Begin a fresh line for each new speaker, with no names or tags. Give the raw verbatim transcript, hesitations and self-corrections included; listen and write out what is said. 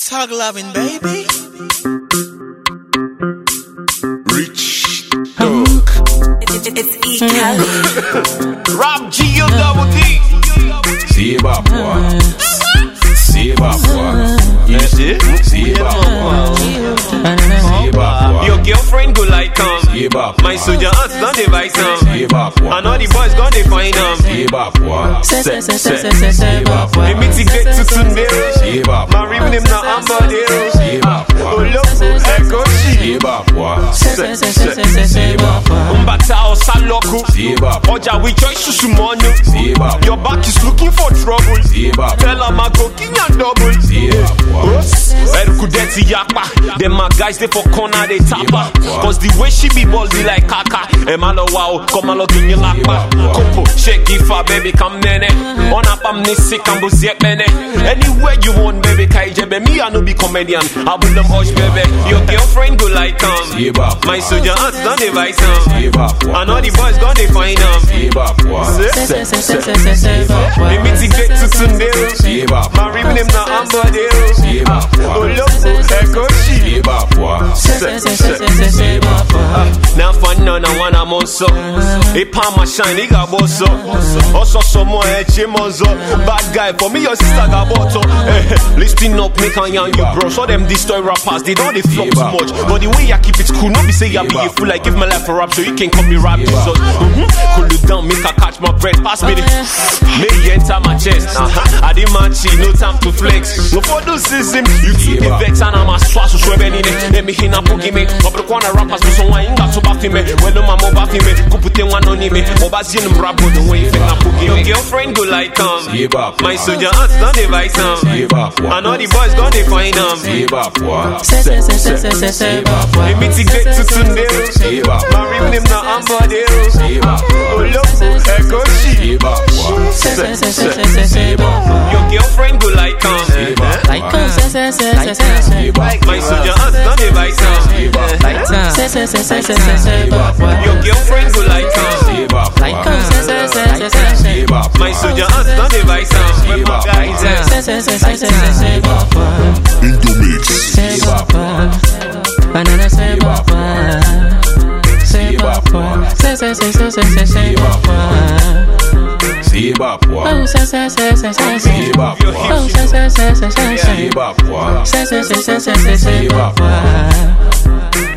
Talk loving, baby.
Rich Dog.
It's, it's E. Kelly.
Rob G, you double D. C'est bas boy. C'est bas boy. You see? C'est bas boy. C'est bas boy.
Your girlfriend go like um.
C'est bas boy.
My soldier aunts don't they buy some.
C'est bas boy.
And all the boys gone they find them.
C'est bas boy.
Se se se se
C'est
se
bas boy.
They mitigate to Sunday.
C'est bas boy.
Marry him na Amber.
C'est bas boy.
Oh look, echo she.
C'est bas boy.
Se se se se se
C'est bas boy.
Umbata o saloku.
C'est bas boy.
Oja we choice susumonu.
C'est bas boy.
Your back is looking for trouble.
C'est bas boy.
Tell her my cooking and double.
C'est bas boy.
Better kudeti yakpa. Them my guys they for corner they tapper. Cause the way she be ballsy like kaka. Emalo wow, come alo king lakpa. Kopo, shake it for baby come nene. On up am nisi kambu siek mene. Anywhere you want baby kaije be me I no be comedian. I will them hush baby. Your girlfriend go like um.
C'est bas boy.
My soldier aunts don't they buy some.
C'est bas boy.
And all the boys gone they find them.
C'est bas boy.
Se se se se se se. They mitigate to Sunday.
C'est bas boy.
Marry him na Amber.
C'est bas
Oh
boy.
look, echo she.
C'est bas boy. C'est bas boy.
Now for none I wanna monso. A palm my shine, he got bosso. Also some more edge monzo. Bad guy for me, your sister got bottle. Listen up, make on young you bro. So them destroy rappers, they don't they flop too much. But the way I keep it cool, not be say I be a fool. Like give my life a rap so you can copy rap Jesus. Mm-hmm. Cool it down, make I catch my breath. Pass me the make it enter my chest. Uh-huh. I didn't match it, no time to flex. No for those system, you keep the vex and I'm a swat so show any name. Let me hit up give me. Up the corner rappers with someone ain't got to back me. Well no my mobile me, go put in one on me. Mobile see them rap but the way you think I put your girlfriend go like um. My soldier aunts don't they buy some. And all the boys gone they find them.
C'est bas boy.
Se se se se se se se. They mitigate to Sunday.
C'est bas boy.
Marry him na Amber.
C'est bas boy.
Oh look, echo she.
C'est bas boy.
Se se se se se se se. Your girlfriend go like um.
Like um, se se se se se se.
My soldier aunts don't they buy some.
Like um, se se se se se se se.
Your girlfriend go like um.
Like um, se se se se se se.
My soldier aunts don't they buy some. When my guys
Se se se se se se se.
Indomix.
Se papa, banana se papa, se papa, se se se se se se se papa.
C'est bas boy.
Oh se se se se se se.
C'est bas boy.
Oh se se se se se se.
C'est bas boy.
Se se se se se se se papa.